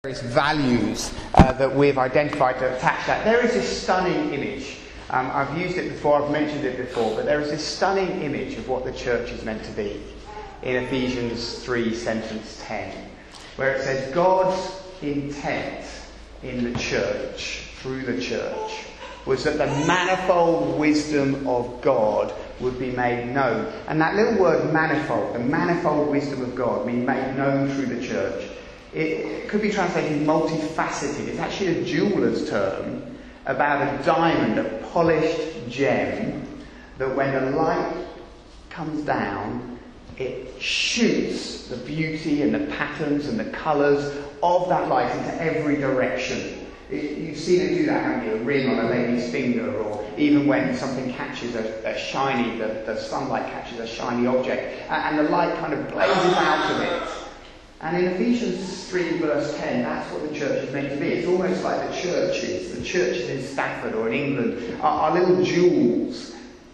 values that we've identified to attach that. There is this stunning image. I've used it before, I've mentioned it before, but there is this stunning image of what the church is meant to be in Ephesians 3, sentence 10, where it says, God's intent in the church, through the church, was that the manifold wisdom of God would be made known. And that little word manifold, the manifold wisdom of God, being made known through the church, it could be translated multifaceted. It's actually a jeweller's term about a diamond, a polished gem, that when the light comes down, it shoots the beauty and the patterns and the colours of that light into every direction. You've seen it do that, haven't you? A ring on a lady's finger, or even when something catches a shiny, the sunlight catches a shiny object, and the light kind of blazes out of it. And in Ephesians 3 verse 10, that's what the church is meant to be. It's almost like the churches in Stafford or in England are little jewels.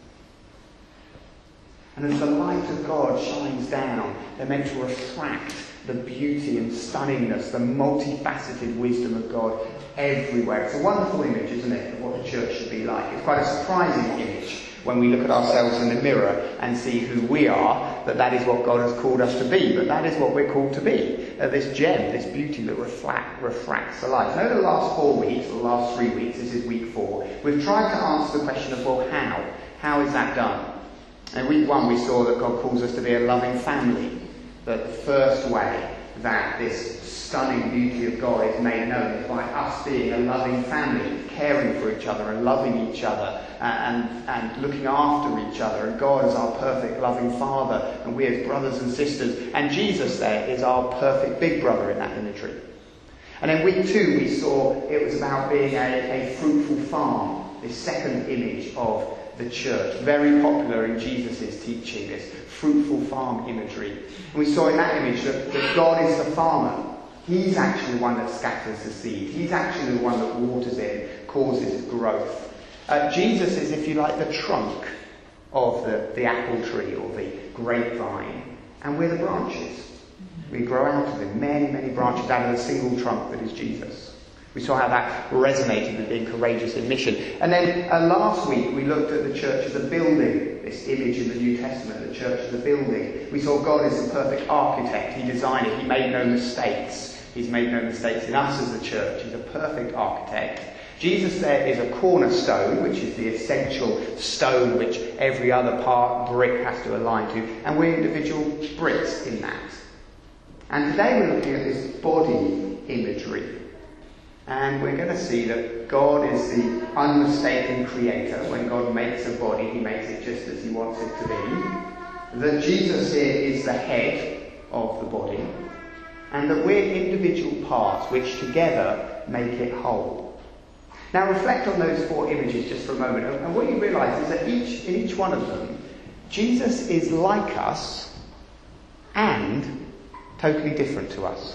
And as the light of God shines down, they're meant to refract the beauty and stunningness, the multifaceted wisdom of God everywhere. It's a wonderful image, isn't it, of what the church should be like. It's quite a surprising image when we look at ourselves in the mirror and see who we are, that is what God has called us to be. But that is what we're called to be. This gem, this beauty that refracts the light. Over the last 4 weeks, or the last 3 weeks, this is week 4, we've tried to answer the question of, well, how? How is that done? In week 1 we saw that God calls us to be a loving family. That the first way that this stunning beauty of God is made known is by us being a loving family, caring for each other and loving each other and looking after each other. And God is our perfect loving Father, and we as brothers and sisters. And Jesus there is our perfect big brother in that imagery. And in week 2 we saw it was about being a fruitful farm, this second image of the church, very popular in Jesus' teaching, this fruitful farm imagery. And we saw in that image that God is the farmer. He's actually the one that scatters the seed. He's actually the one that waters it, causes growth. Jesus is, if you like, the trunk of the apple tree or the grapevine, and we're the branches. We grow out of him, many, many branches out of the single trunk that is Jesus. We saw how that resonated with being courageous in mission. And then last week we looked at the church as a building, this image in the New Testament, the church as a building. We saw God as the perfect architect. He designed it. He made no mistakes. He's made no mistakes in us as a church. He's a perfect architect. Jesus there is a cornerstone, which is the essential stone which every other brick has to align to. And we're individual bricks in that. And today we're looking at this body imagery. And we're going to see that God is the unmistaken creator. When God makes a body, he makes it just as he wants it to be. That Jesus here is the head of the body. And that we're individual parts which together make it whole. Now reflect on those 4 images just for a moment. And what you realise is that in each one of them, Jesus is like us and totally different to us.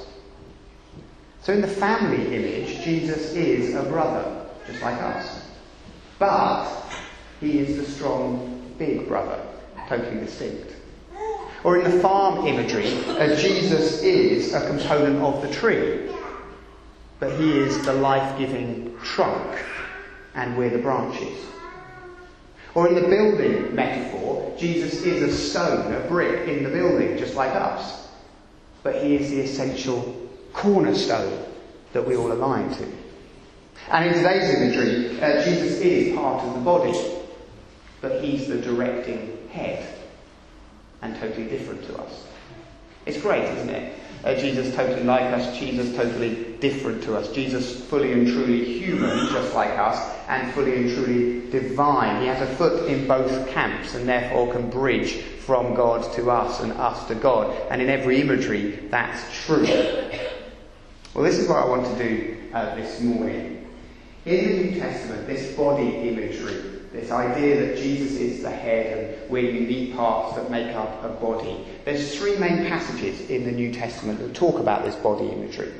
So in the family image, Jesus is a brother, just like us. But he is the strong, big brother, totally distinct. Or in the farm imagery, Jesus is a component of the tree. But he is the life-giving trunk, and we're the branches. Or in the building metaphor, Jesus is a stone, a brick in the building, just like us. But he is the essential cornerstone that we all align to. And in today's imagery, Jesus is part of the body, but he's the directing head, and totally different to us. It's great, isn't it? Jesus totally like us, Jesus totally different to us. Jesus fully and truly human, just like us, and fully and truly divine. He has a foot in both camps, and therefore can bridge from God to us and us to God. And in every imagery, that's true. Well, this is what I want to do this morning. In the New Testament, this body imagery, this idea that Jesus is the head and we're unique parts that make up a body, there's 3 main passages in the New Testament that talk about this body imagery.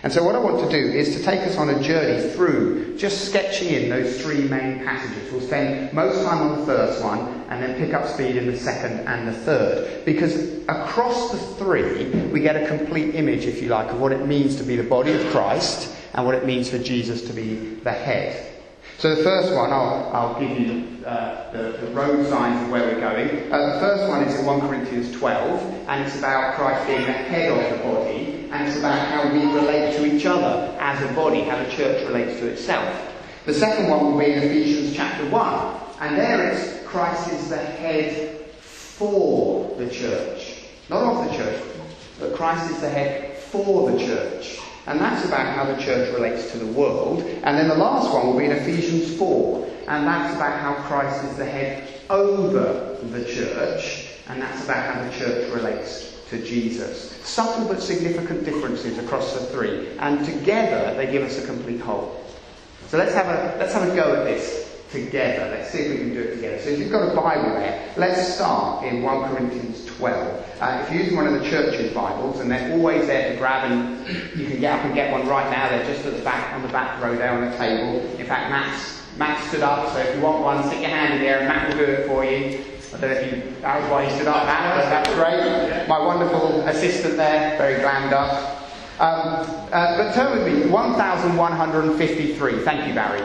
And so what I want to do is to take us on a journey through just sketching in those three main passages. We'll spend most time on the first one and then pick up speed in the second and the third. Because across the three, we get a complete image, if you like, of what it means to be the body of Christ and what it means for Jesus to be the head. So the first one, I'll give you the road signs of where we're going. The first one is in 1 Corinthians 12, and it's about Christ being the head of the body, and it's about how we relate to each other as a body, how the church relates to itself. The second one will be in Ephesians chapter 1, and there it's Christ is the head for the church. Not of the church, but Christ is the head for the church. And that's about how the church relates to the world. And then the last one will be in Ephesians 4. And that's about how Christ is the head over the church. And that's about how the church relates to Jesus. Subtle but significant differences across the three. And together they give us a complete whole. So let's have a go at this together. Let's see if we can do it together. So if you've got a Bible there, let's start in 1 Corinthians 12. If you're using one of the church's Bibles, and they're always there to grab, and you can get up and get one right now. They're just at the back, on the back row there on the table. In fact, Matt stood up, so if you want one, stick your hand in there and Matt will do it for you. I don't know if that was why he stood up, Matt, but that's great. My wonderful assistant there, very glammed up. But turn with me, 1153. Thank you, Barry.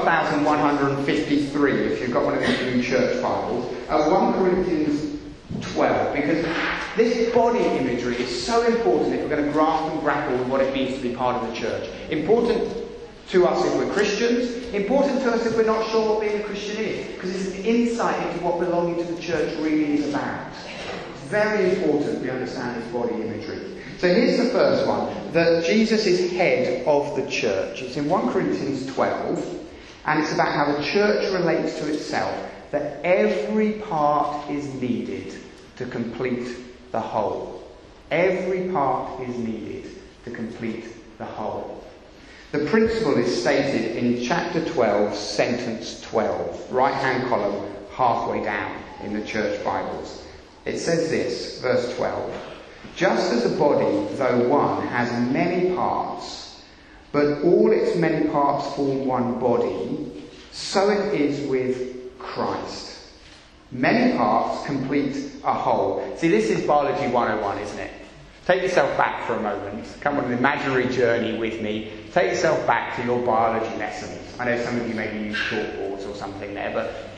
1153, if you've got one of these new church Bibles. 1 Corinthians 12, because this body imagery is so important if we're going to grasp and grapple with what it means to be part of the church. Important to us if we're Christians, important to us if we're not sure what being a Christian is, because it's an insight into what belonging to the church really is about. It's very important we understand this body imagery. So here's the first one, that Jesus is head of the church. It's in 1 Corinthians 12, and it's about how the church relates to itself, that every part is needed to complete the whole. Every part is needed to complete the whole. The principle is stated in chapter 12, sentence 12, right-hand column, halfway down in the church Bibles. It says this, verse 12. Just as a body, though one, has many parts, but all its many parts form one body, so it is with Christ. Many parts complete a whole. See, this is Biology 101, isn't it? Take yourself back for a moment. Come on an imaginary journey with me. Take yourself back to your biology lessons. I know some of you maybe use chalkboards or something there,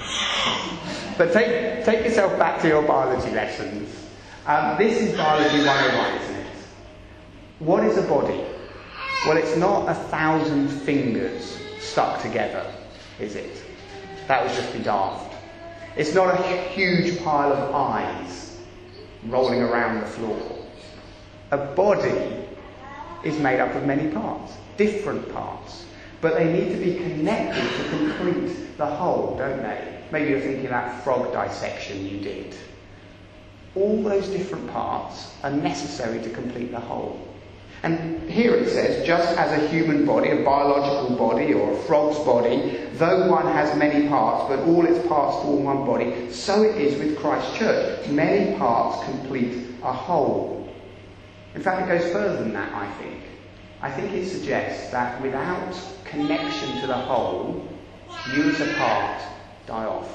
but take yourself back to your biology lessons. This is Biology 101, isn't it? What is a body? Well, it's not 1,000 fingers stuck together, is it? That would just be daft. It's not a huge pile of eyes rolling around the floor. A body is made up of many parts, different parts, but they need to be connected to complete the whole, don't they? Maybe you're thinking of that frog dissection you did. All those different parts are necessary to complete the whole. And here it says, just as a human body, a biological body or a frog's body, though one has many parts, but all its parts form one body, so it is with Christ's church. Many parts complete a whole. In fact, it goes further than that, I think. I think it suggests that without connection to the whole, you as a part die off.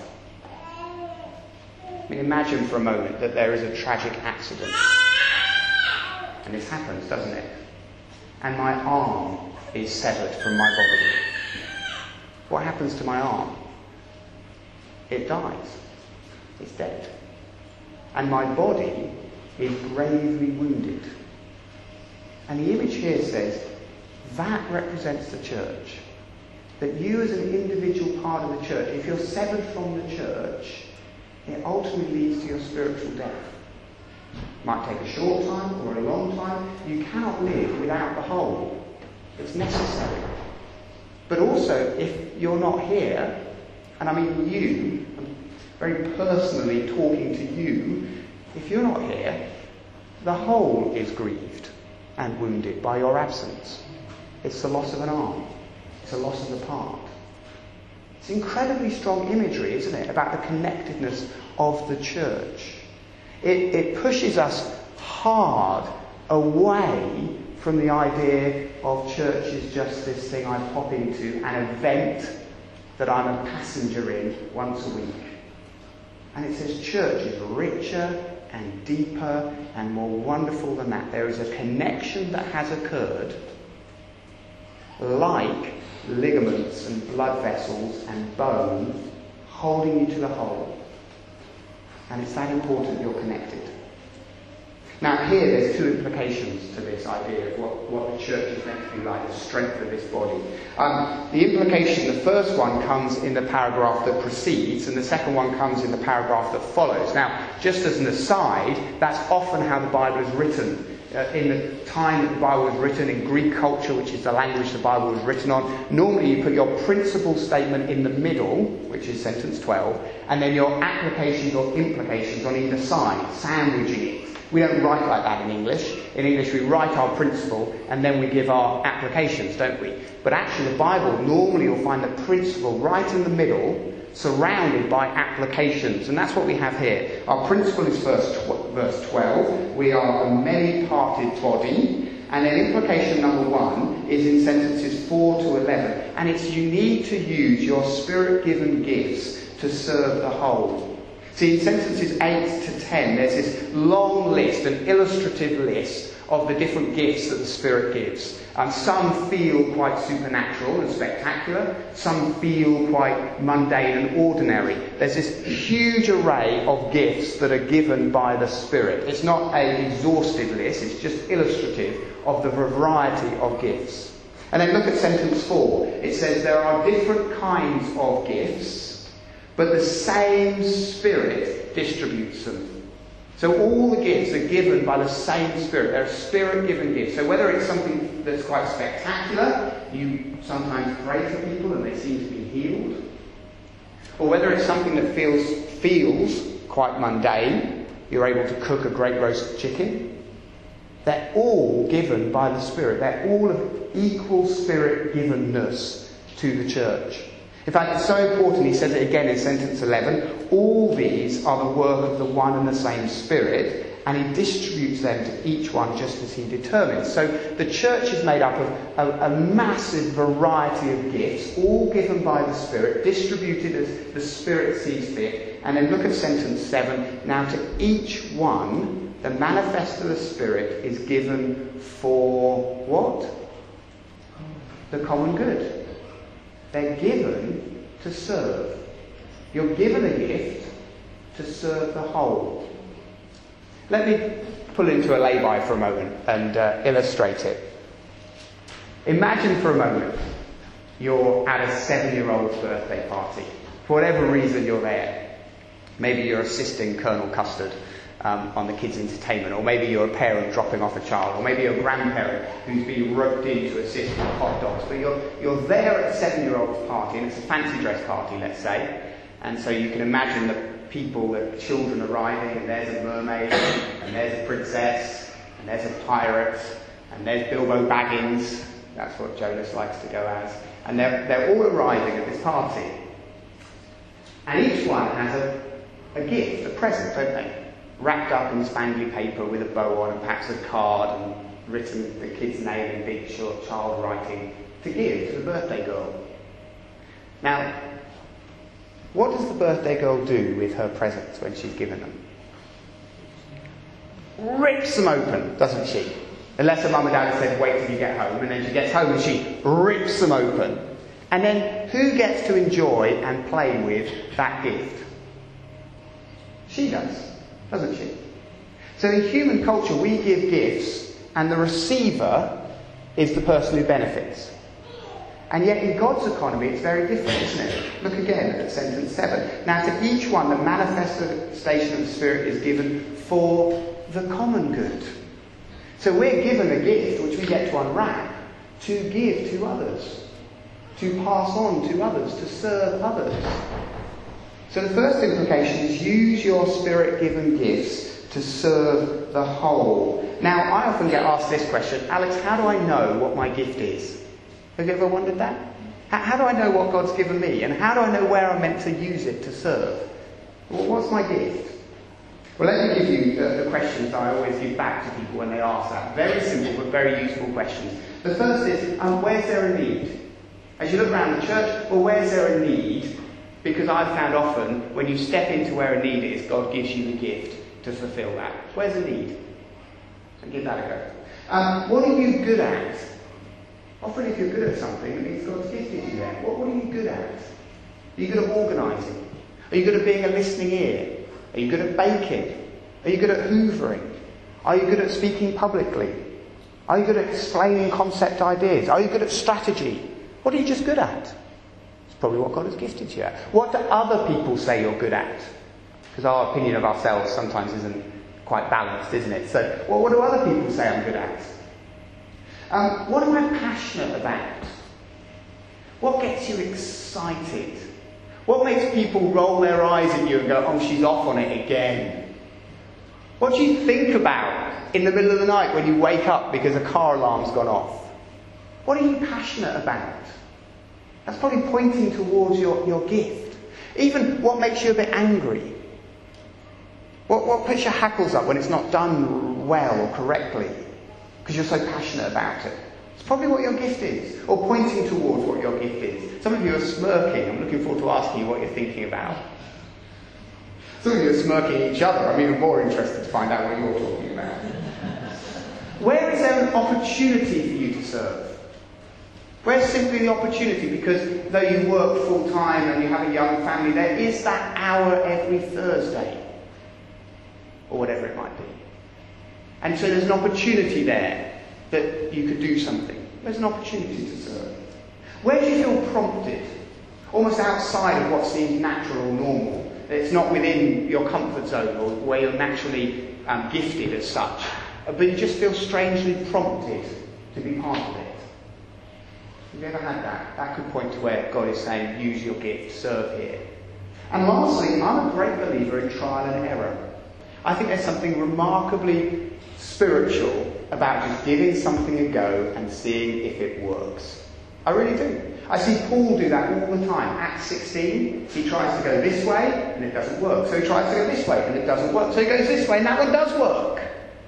I mean, imagine for a moment that there is a tragic accident. And this happens, doesn't it? And my arm is severed from my body. What happens to my arm? It dies. It's dead. And my body is gravely wounded. And the image here says, that represents the church. That you as an individual part of the church, if you're severed from the church, it ultimately leads to your spiritual death. It might take a short time or a long time. You cannot live without the whole. It's necessary. But also, if you're not here, and I mean you, I'm very personally talking to you, if you're not here, the whole is grieved and wounded by your absence. It's the loss of an arm. It's a loss of a part. It's incredibly strong imagery, isn't it, about the connectedness of the church. It pushes us hard away from the idea of church is just this thing I pop into, an event that I'm a passenger in once a week. And it says church is richer and deeper and more wonderful than that. There is a connection that has occurred, like ligaments and blood vessels and bone, holding you to the whole. And it's that important you're connected. Now here there's two implications to this idea of what the church is meant to be like, the strength of this body. The implication, the first one comes in the paragraph that precedes, and the second one comes in the paragraph that follows. Now, just as an aside, that's often how the Bible is written. In the time that the Bible was written, in Greek culture, which is the language the Bible was written on, normally you put your principal statement in the middle, which is sentence 12, and then your applications or implications on either side, sandwiching it. We don't write like that in English. In English we write our principle and then we give our applications, don't we? But actually the Bible, normally you'll find the principle right in the middle, surrounded by applications. And that's what we have here. Our principle is verse 12. We are a many-parted body. And then implication number 1 is in sentences 4 to 11. And it's you need to use your Spirit-given gifts to serve the whole. See, in sentences 8 to 10, there's this long list, an illustrative list of the different gifts that the Spirit gives. Some feel quite supernatural and spectacular. Some feel quite mundane and ordinary. There's this huge array of gifts that are given by the Spirit. It's not an exhaustive list, it's just illustrative of the variety of gifts. And then look at sentence 4. It says there are different kinds of gifts, but the same Spirit distributes them. So all the gifts are given by the same Spirit. They're Spirit-given gifts. So whether it's something that's quite spectacular, you sometimes pray for people and they seem to be healed, or whether it's something that feels quite mundane, you're able to cook a great roast chicken, they're all given by the Spirit. They're all of equal Spirit-givenness to the church. In fact, it's so important, he says it again in sentence 11, all these are the work of the one and the same Spirit, and he distributes them to each one just as he determines. So the church is made up of a massive variety of gifts, all given by the Spirit, distributed as the Spirit sees fit. And then look at sentence 7. Now to each one, the manifest of the Spirit is given for what? The common good. They're given to serve. You're given a gift to serve the whole. Let me pull into a lay-by for a moment and illustrate it. Imagine for a moment you're at a 7-year-old's birthday party. For whatever reason you're there. Maybe you're assisting Colonel Custard on the kids' entertainment, or maybe you're a parent dropping off a child, or maybe you're a grandparent who's been roped in to assist with hot dogs. But you're there at a 7-year-old's party, and it's a fancy dress party, let's say. And so you can imagine the people, the children arriving, and there's a mermaid, and there's a princess, and there's a pirate, and there's Bilbo Baggins. That's what Jonas likes to go as. And they're all arriving at this party. And each one has a gift, a present, don't they? Wrapped up in spangly paper with a bow on and perhaps a card and written the kid's name in big short child writing to give to the birthday girl. Now, what does the birthday girl do with her presents when she's given them? Rips them open, doesn't she? Unless her mum and dad said wait till you get home, and then she gets home and she rips them open. And then who gets to enjoy and play with that gift? She does. Doesn't she? So in human culture we give gifts and the receiver is the person who benefits. And yet in God's economy it's very different, isn't it? Look again at sentence 7. Now to each one the manifestation of the Spirit is given for the common good. So we're given a gift which we get to unwrap to give to others, to pass on to others, to serve others. So the first implication is use your Spirit-given gifts to serve the whole. Now, I often get asked this question, Alex, how do I know what my gift is? Have you ever wondered that? How do I know what God's given me? And how do I know where I'm meant to use it to serve? Well, what's my gift? Well, let me give you the questions I always give back to people when they ask that. Very simple but very useful questions. The first is, where's there a need? As you look around the church, well, where's there a need? Because I've found often, when you step into where a need is, God gives you the gift to fulfill that. Where's a need? So give that a go. What are you good at? Often if you're good at something, it means God's gifted you there. What are you good at? Are you good at organising? Are you good at being a listening ear? Are you good at baking? Are you good at hoovering? Are you good at speaking publicly? Are you good at explaining concept ideas? Are you good at strategy? What are you just good at? It's probably what God has gifted you at. What do other people say you're good at? Because our opinion of ourselves sometimes isn't quite balanced, isn't it? So, what do other people say I'm good at? What am I passionate about? What gets you excited? What makes people roll their eyes at you and go, oh, she's off on it again? What do you think about in the middle of the night when you wake up because a car alarm's gone off? What are you passionate about? That's probably pointing towards your gift. Even what makes you a bit angry. What puts your hackles up when it's not done well or correctly? Because you're so passionate about it. It's probably what your gift is, or pointing towards what your gift is. Some of you are smirking. I'm looking forward to asking you what you're thinking about. Some of you are smirking each other. I'm even more interested to find out what you're talking about. Where is there an opportunity for you to serve? Where's simply the opportunity? Because though you work full time and you have a young family, there is that hour every Thursday, or whatever it might be. And so there's an opportunity there that you could do something. There's an opportunity to serve. Where do you feel prompted? Almost outside of what seems natural or normal. It's not within your comfort zone or where you're naturally gifted as such. But you just feel strangely prompted to be part of it. Have you ever had that? That could point to where God is saying, use your gift, serve here. And lastly, I'm a great believer in trial and error. I think there's something remarkably spiritual about just giving something a go and seeing if it works. I really do. I see Paul do that all the time. Acts 16, he tries to go this way and it doesn't work. So he tries to go this way and it doesn't work. So he goes this way and that one does work.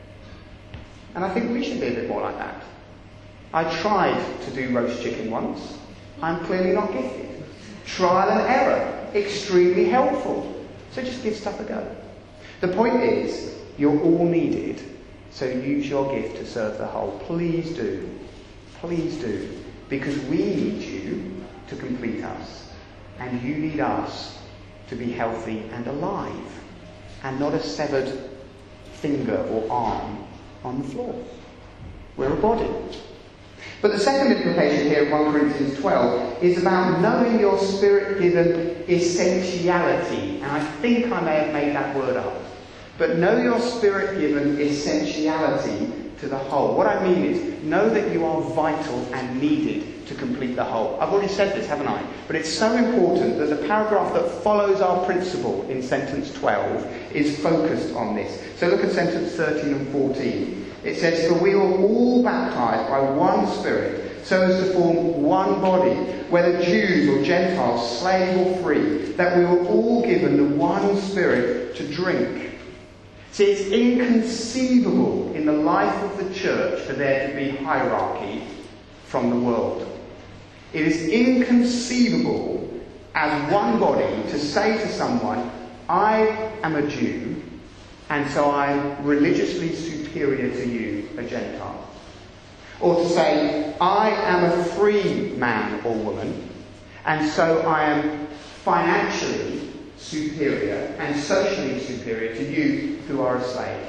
And I think we should be a bit more like that. I tried to do roast chicken once. I'm clearly not gifted. Trial and error, extremely helpful. So just give stuff a go. The point is, you're all needed, so use your gift to serve the whole. Please do. Please do. Because we need you to complete us. And you need us to be healthy and alive. And not a severed finger or arm on the floor. We're a body. But the second implication here in 1 Corinthians 12 is about knowing your Spirit-given essentiality. And I think I may have made that word up. But know your Spirit-given essentiality to the whole. What I mean is, know that you are vital and needed to complete the whole. I've already said this, haven't I? But it's so important that the paragraph that follows our principle in sentence 12 is focused on this. So look at sentence 13 and 14. It says, for we are all baptized by one Spirit, so as to form one body, whether Jews or Gentiles, slave or free, that we were all given the one Spirit to drink. See, it's inconceivable in the life of the church for there to be hierarchy from the world. It is inconceivable as one body to say to someone, I am a Jew, and so I'm religiously superior to you, a Gentile. Or to say, I am a free man or woman, and so I am financially superior and socially superior to you who are a slave.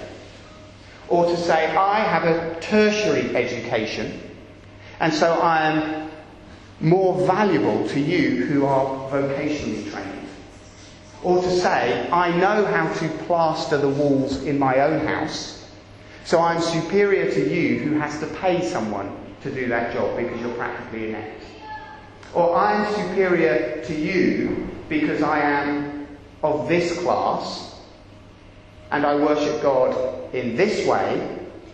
Or to say, I have a tertiary education, and so I am more valuable to you who are vocationally trained. Or to say, I know how to plaster the walls in my own house, so I'm superior to you who has to pay someone to do that job because you're practically inept. Or I'm superior to you because I am of this class and I worship God in this way,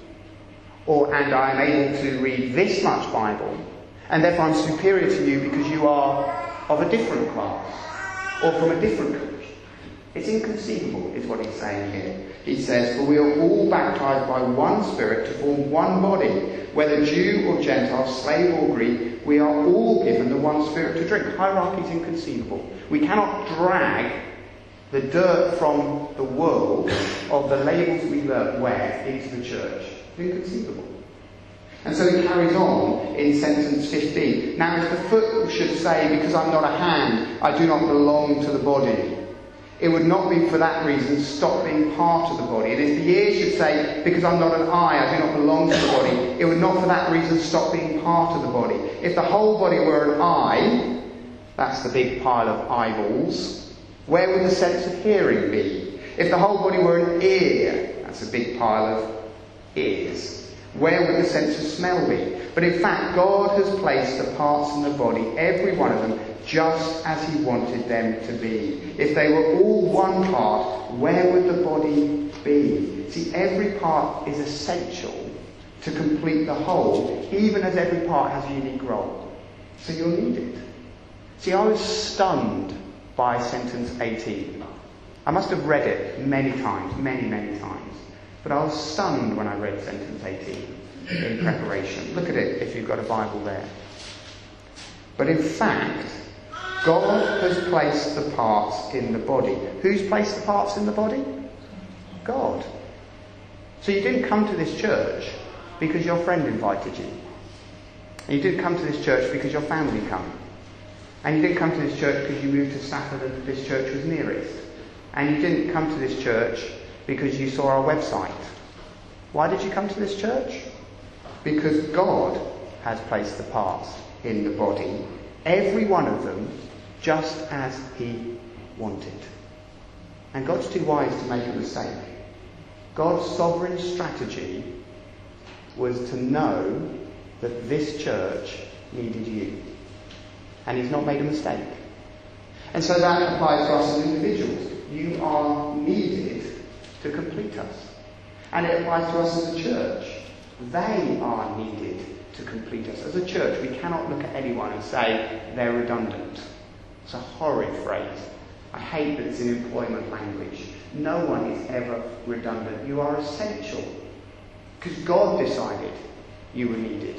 and I am able to read this much Bible, and therefore I'm superior to you because you are of a different class or from a different country. It's inconceivable, is what he's saying here. He says, "For we are all baptized by one Spirit to form one body. Whether Jew or Gentile, slave or Greek, we are all given the one Spirit to drink." Hierarchy is inconceivable. We cannot drag the dirt from the world of the labels we wear into the church. It's inconceivable. And so he carries on in sentence 15. "Now if the foot should say, 'Because I'm not a hand, I do not belong to the body,' it would not be for that reason stop being part of the body. And if the ear should say, 'Because I'm not an eye, I do not belong to the body,' it would not for that reason stop being part of the body. If the whole body were an eye," that's the big pile of eyeballs, "where would the sense of hearing be? If the whole body were an ear," that's a big pile of ears, "where would the sense of smell be? But in fact, God has placed the parts in the body, every one of them, just as he wanted them to be. If they were all one part, where would the body be?" See, every part is essential to complete the whole, even as every part has a unique role. So you'll need it. See, I was stunned by sentence 18. I must have read it many times, many times. But I was stunned when I read sentence 18 in preparation. Look at it if you've got a Bible there. "But in fact, God has placed the parts in the body." Who's placed the parts in the body? God. So you didn't come to this church because your friend invited you. And you didn't come to this church because your family come. And you didn't come to this church because you moved to Stafford and this church was nearest. And you didn't come to this church because you saw our website. Why did you come to this church? Because God has placed the parts in the body, every one of them, just as he wanted. And God's too wise to make a mistake. God's sovereign strategy was to know that this church needed you. And he's not made a mistake. And so that applies to us as individuals. You are needed to complete us. And it applies to us as a church. They are needed to complete us. As a church, we cannot look at anyone and say they're redundant. It's a horrid phrase. I hate that it's in employment language. No one is ever redundant. You are essential. Because God decided you were needed.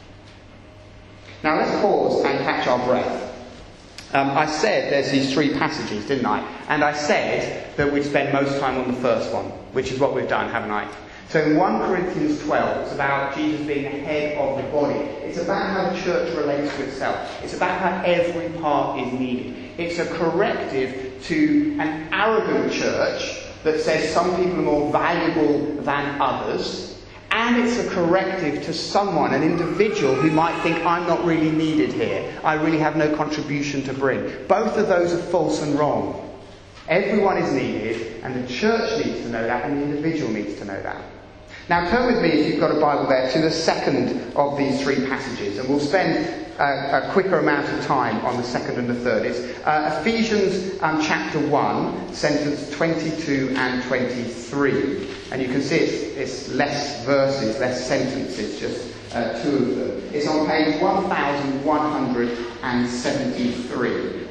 Now let's pause and catch our breath. I said there's these three passages, didn't I? And I said that we'd spend most time on the first one, which is what we've done, haven't I? So in 1 Corinthians 12, it's about Jesus being the head of the body. It's about how the church relates to itself. It's about how every part is needed. It's a corrective to an arrogant church that says some people are more valuable than others. And it's a corrective to someone, an individual who might think, I'm not really needed here. I really have no contribution to bring. Both of those are false and wrong. Everyone is needed, and the church needs to know that, and the individual needs to know that. Now turn with me, if you've got a Bible there, to the second of these three passages, and we'll spend a quicker amount of time on the second and the third. It's Ephesians chapter 1, sentence 22 and 23. And you can see it's less verses, less sentences, just two of them. It's on page 1173.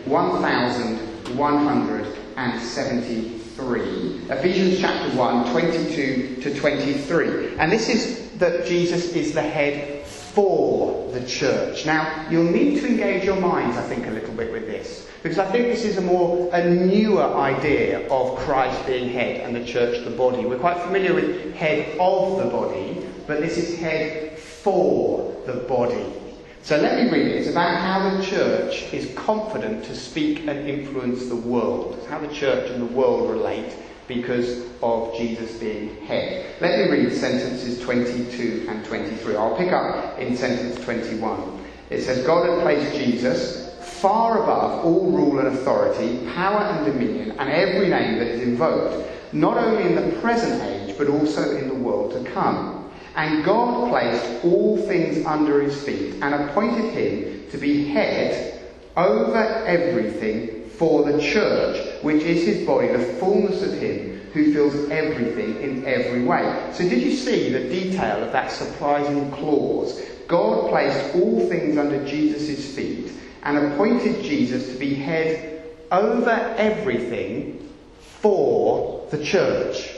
1173. Ephesians chapter 1, 22 to 23. And this is that Jesus is the head for the church. Now, you'll need to engage your minds, I think, a little bit with this. Because I think this is a newer idea of Christ being head and the church the body. We're quite familiar with head of the body, but this is head for the body. So let me read it. It's about how the church is confident to speak and influence the world. It's how the church and the world relate because of Jesus being head. Let me read sentences 22 and 23. I'll pick up in sentence 21. It says, God had placed Jesus far above all rule and authority, power and dominion, and every name that is invoked, not only in the present age, but also in the world to come. And God placed all things under his feet, and appointed him to be head over everything for the church, which is his body, the fullness of him who fills everything in every way. So did you see the detail of that surprising clause? God placed all things under Jesus' feet, and appointed Jesus to be head over everything for the church.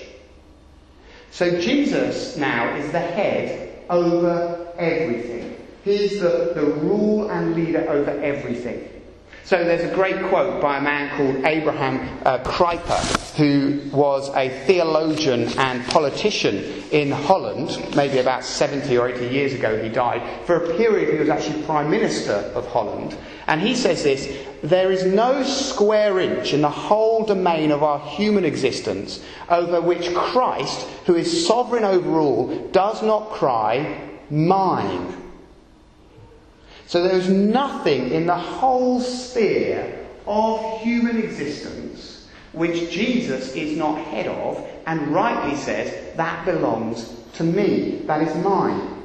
So Jesus now is the head over everything. He's the rule and leader over everything. So there's a great quote by a man called Abraham Kuyper, who was a theologian and politician in Holland. Maybe about 70 or 80 years ago he died. For a period he was actually Prime Minister of Holland. And he says this: there is no square inch in the whole domain of our human existence over which Christ, who is sovereign over all, does not cry, mine. So there is nothing in the whole sphere of human existence which Jesus is not head of and rightly says, that belongs to me, that is mine.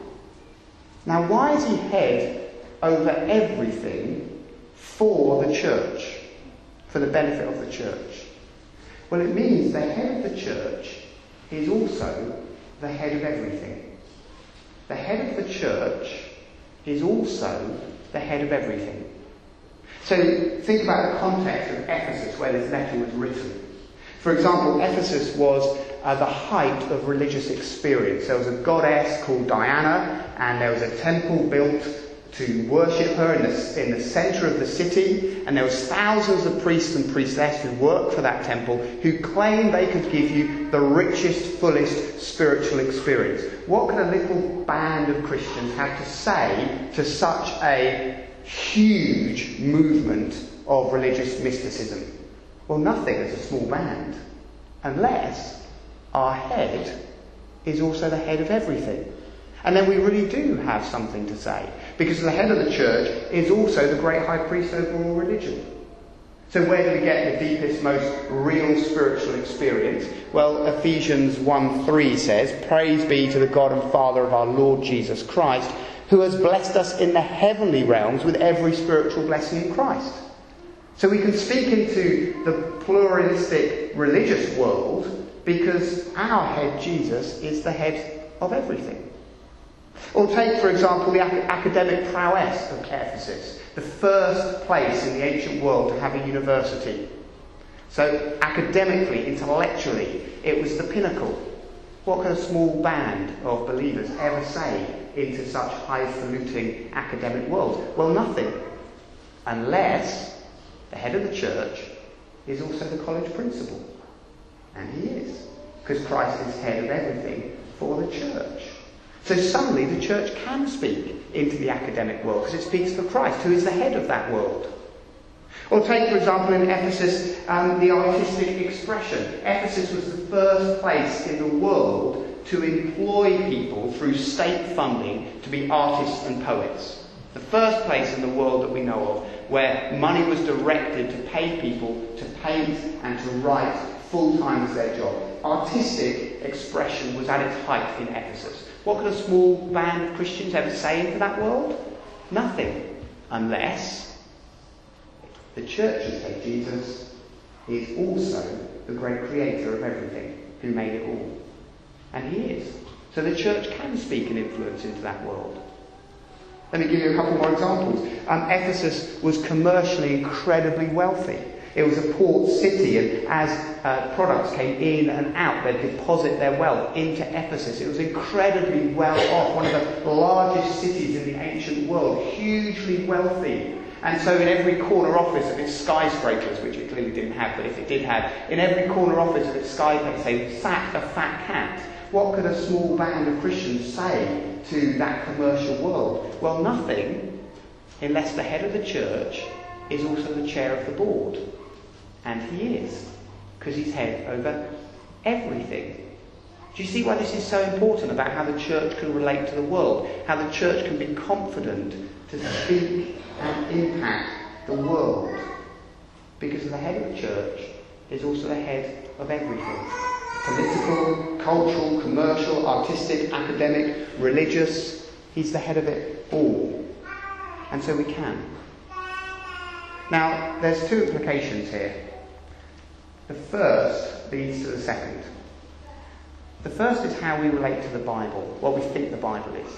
Now why is he head over everything for the church, for the benefit of the church? Well, it means the head of the church is also the head of everything. The head of the church is also the head of everything. So think about the context of Ephesus where this letter was written. For example, Ephesus was the height of religious experience. There was a goddess called Diana, and there was a temple built to worship her in the centre of the city, and there was thousands of priests and priestesses who worked for that temple who claimed they could give you the richest, fullest spiritual experience. What could a little band of Christians have to say to such a huge movement of religious mysticism? Well, nothing as a small band, unless our head is also the head of everything. And then we really do have something to say, because the head of the church is also the great high priest over all religion. So where do we get the deepest, most real spiritual experience? Well, Ephesians 1:3 says, "Praise be to the God and Father of our Lord Jesus Christ, who has blessed us in the heavenly realms with every spiritual blessing in Christ." So we can speak into the pluralistic religious world because our head, Jesus, is the head of everything. Or take, for example, the academic prowess of Ephesus, the first place in the ancient world to have a university. So academically, intellectually, it was the pinnacle. What could a small band of believers ever say into such highfalutin academic world? Well, nothing. Unless the head of the church is also the college principal. And he is. Because Christ is head of everything for the church. So suddenly the church can speak into the academic world because it speaks for Christ, who is the head of that world. Or take, for example, in Ephesus, the artistic expression. Ephesus was the first place in the world to employ people through state funding to be artists and poets. The first place in the world that we know of where money was directed to pay people to paint and to write full-time as their job. Artistic expression was at its height in Ephesus. What could a small band of Christians ever say into that world? Nothing. Unless the church has said Jesus is also the great creator of everything, who made it all. And he is. So the church can speak and influence into that world. Let me give you a couple more examples. Ephesus was commercially incredibly wealthy. It was a port city, and as products came in and out, they'd deposit their wealth into Ephesus. It was incredibly well off, one of the largest cities in the ancient world, hugely wealthy. And so in every corner office of its skyscrapers, which it clearly didn't have, but if it did have, in every corner office of its skyscrapers, say, sat a fat cat. What could a small band of Christians say to that commercial world? Well, nothing, unless the head of the church is also the chair of the board. And he is, because he's head over everything. Do you see why this is so important about how the church can relate to the world? How the church can be confident to speak and impact the world? Because the head of the church is also the head of everything. Political, cultural, commercial, artistic, academic, religious. He's the head of it all. And so we can. Now, there's two implications here. The first leads to the second. The first is how we relate to the Bible, what we think the Bible is.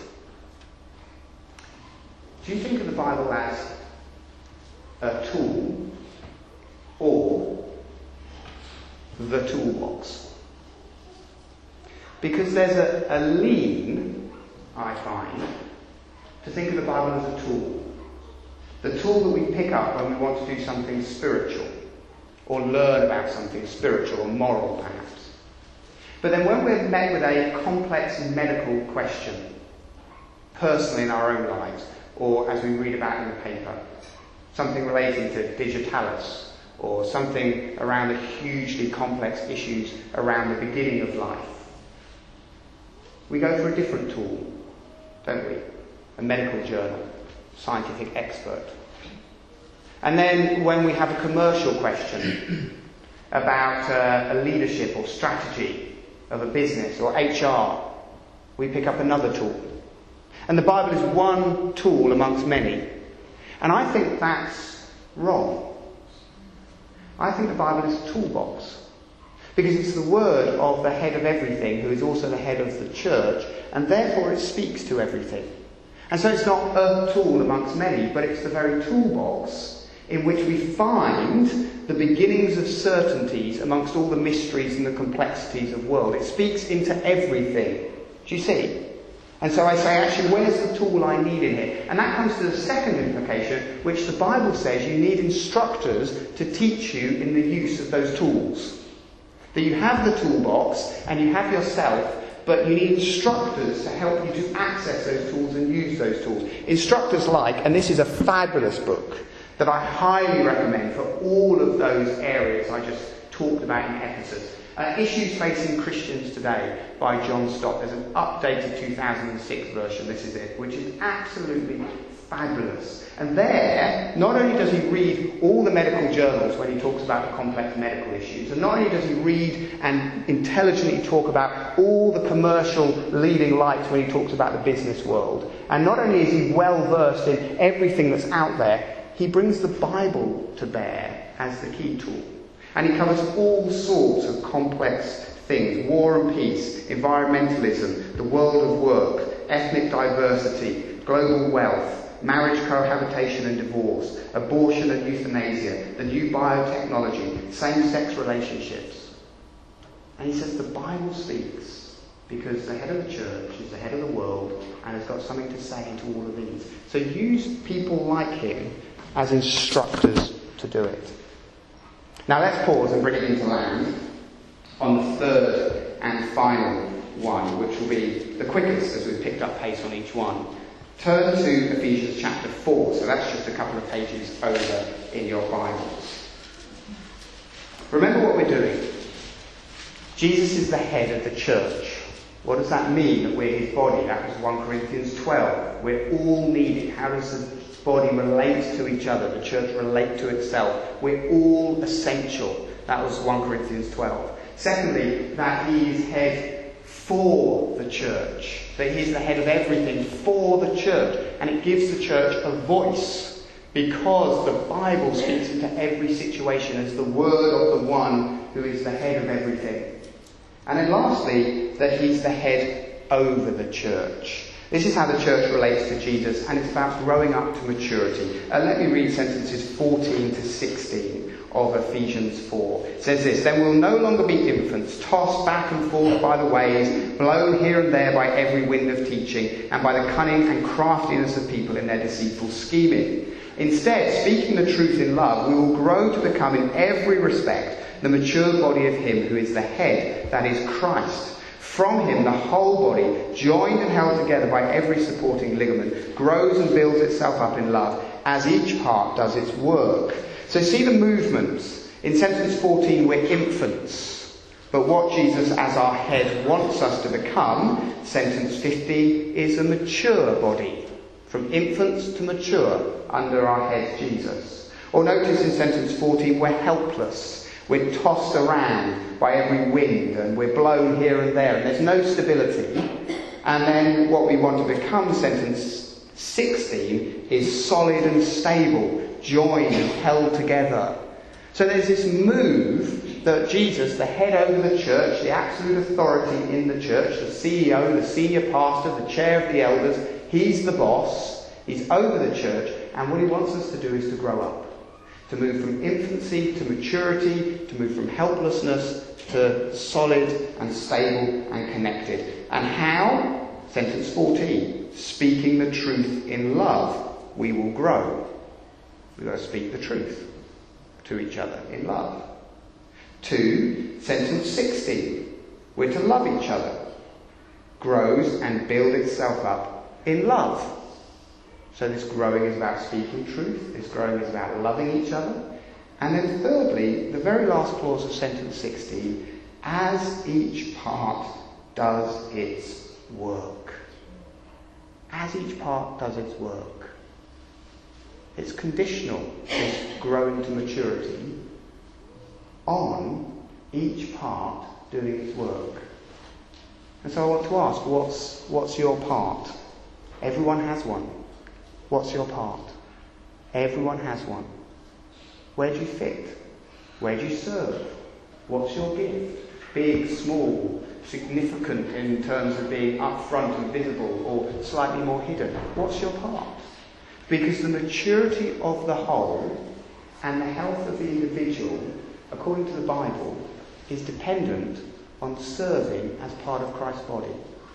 Do you think of the Bible as a tool or the toolbox. Because there's a lean, I find, to think of the Bible as a tool. The tool that we pick up when we want to do something spiritual, or learn about something spiritual or moral perhaps. But then when we're met with a complex medical question, personally in our own lives, or as we read about in the paper, something relating to digitalis, or something around the hugely complex issues around the beginning of life, we go for a different tool, don't we? A medical journal, scientific expert. And then when we have a commercial question about a leadership or strategy of a business or HR, we pick up another tool. And the Bible is one tool amongst many. And I think that's wrong. I think the Bible is a toolbox. Because it's the word of the head of everything, who is also the head of the church, and therefore it speaks to everything. And so it's not a tool amongst many, but it's the very toolbox in which we find the beginnings of certainties amongst all the mysteries and the complexities of the world. It speaks into everything. Do you see? And so I say, actually, where's the tool I need in here? And that comes to the second implication, which the Bible says you need instructors to teach you in the use of those tools. That you have the toolbox and you have yourself, but you need instructors to help you to access those tools and use those tools. Instructors like, and this is a fabulous book that I highly recommend for all of those areas I just talked about in Ephesus. Issues Facing Christians Today by John Stott. There's an updated 2006 version, this is it, which is absolutely fabulous. And there, not only does he read all the medical journals when he talks about the complex medical issues, and not only does he read and intelligently talk about all the commercial leading lights when he talks about the business world, and not only is he well versed in everything that's out there, he brings the Bible to bear as the key tool. And he covers all sorts of complex things: war and peace, environmentalism, the world of work, ethnic diversity, global wealth, marriage, cohabitation and divorce, abortion and euthanasia, the new biotechnology, same-sex relationships. And he says the Bible speaks because the head of the church is the head of the world and has got something to say to all of these. So use people like him as instructors to do it. Now let's pause and bring it into land on the third and final one, which will be the quickest as we've picked up pace on each one. Turn to Ephesians chapter 4, so that's just a couple of pages over in your Bibles. Remember what we're doing. Jesus is the head of the church. What does that mean, that we're his body? That was 1 Corinthians 12. We're all needed. How does the body relate to each other? The church relate to itself. We're all essential. That was 1 Corinthians 12. Secondly, that he is head for the church. That he is the head of everything for the church. And it gives the church a voice because the Bible speaks into every situation as the word of the one who is the head of everything. And then lastly, that he's the head over the church. This is how the church relates to Jesus, and it's about growing up to maturity. Let me read sentences 14 to 16 of Ephesians 4. It says this: "Then we'll no longer be infants, tossed back and forth by the waves, blown here and there by every wind of teaching, and by the cunning and craftiness of people in their deceitful scheming. Instead, speaking the truth in love, we will grow to become in every respect the mature body of him who is the head, that is Christ. From him, the whole body, joined and held together by every supporting ligament, grows and builds itself up in love, as each part does its work." So see the movements. In sentence 14, we're infants. But what Jesus as our head wants us to become, sentence 15, is a mature body. From infants to mature under our head Jesus. Or notice in sentence 14, we're helpless. We're tossed around by every wind and we're blown here and there and there's no stability. And then what we want to become, sentence 16, is solid and stable, joined and held together. So there's this move that Jesus, the head over the church, the absolute authority in the church, the CEO, the senior pastor, the chair of the elders, he's the boss, he's over the church, and what he wants us to do is to grow up. To move from infancy to maturity, to move from helplessness to solid and stable and connected. And how? Sentence 14. Speaking the truth in love, we will grow. We've got to speak the truth to each other in love. 2, sentence 16. We're to love each other. Grows and build itself up in love. So this growing is about speaking truth. This growing is about loving each other. And then thirdly, the very last clause of sentence 16, as each part does its work. As each part does its work. It's conditional, this growing to maturity, on each part doing its work. And so I want to ask, what's your part? Everyone has one. What's your part? Everyone has one. Where do you fit? Where do you serve? What's your gift? Big, small, significant in terms of being upfront and visible, or slightly more hidden. What's your part? Because the maturity of the whole and the health of the individual, according to the Bible, is dependent on serving as part of Christ's body.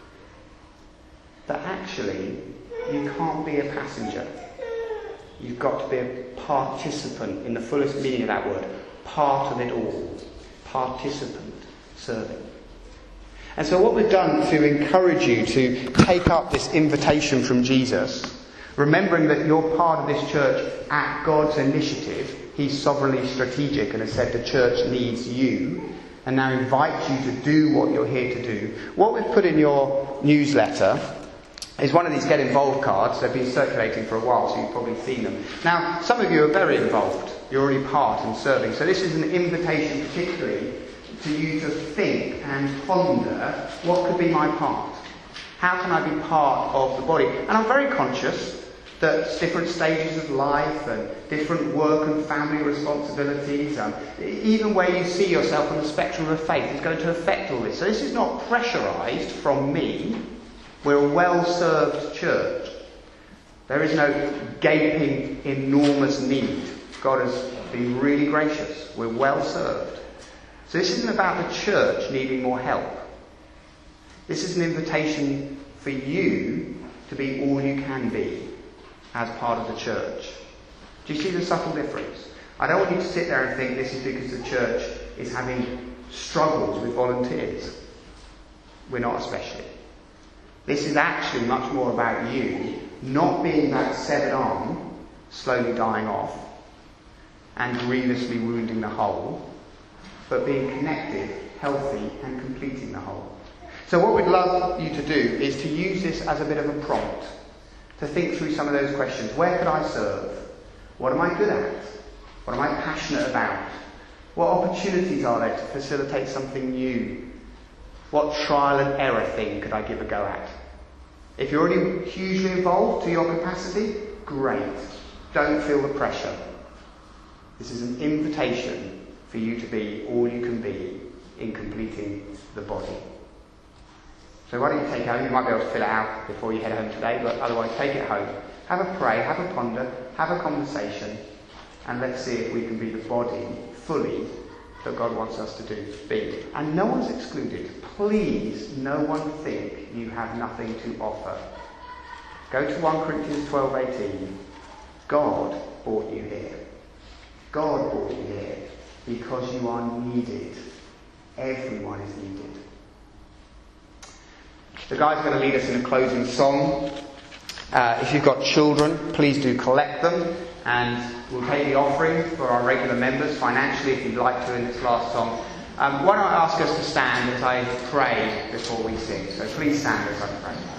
That actually, you can't be a passenger. You've got to be a participant in the fullest meaning of that word. Part of it all. Participant, serving. And so what we've done to encourage you to take up this invitation from Jesus, remembering that you're part of this church at God's initiative, He's sovereignly strategic and has said the church needs you, and now invites you to do what you're here to do. What we've put in your newsletter is one of these Get Involved cards. They've been circulating for a while, so you've probably seen them. Now, some of you are very involved. You're already part in serving. So this is an invitation particularly to you to think and ponder, what could be my part? How can I be part of the body? And I'm very conscious that different stages of life and different work and family responsibilities, even where you see yourself on the spectrum of faith, is going to affect all this. So this is not pressurised from me. We're a well-served church. There is no gaping, enormous need. God has been really gracious. We're well-served. So this isn't about the church needing more help. This is an invitation for you to be all you can be as part of the church. Do you see the subtle difference? I don't want you to sit there and think this is because the church is having struggles with volunteers. We're not especially. This is actually much more about you not being that severed arm slowly dying off and grievously wounding the whole, but being connected, healthy, and completing the whole. So what we'd love you to do is to use this as a bit of a prompt, to think through some of those questions. Where could I serve? What am I good at? What am I passionate about? What opportunities are there to facilitate something new? What trial and error thing could I give a go at? If you're already hugely involved to your capacity, great. Don't feel the pressure. This is an invitation for you to be all you can be in completing the body. So why don't you take it home? You might be able to fill it out before you head home today, but otherwise take it home. Have a pray, have a ponder, have a conversation, and let's see if we can be the body fully that God wants us to be. And no one's excluded. Please, no one think you have nothing to offer. Go to 1 Corinthians 12:18. God brought you here. God brought you here because you are needed. Everyone is needed. The guy's going to lead us in a closing song. If you've got children, please do collect them, and we'll take the offering for our regular members financially if you'd like to in this last song. Why don't I ask us to stand as I pray before we sing? So please stand as I pray.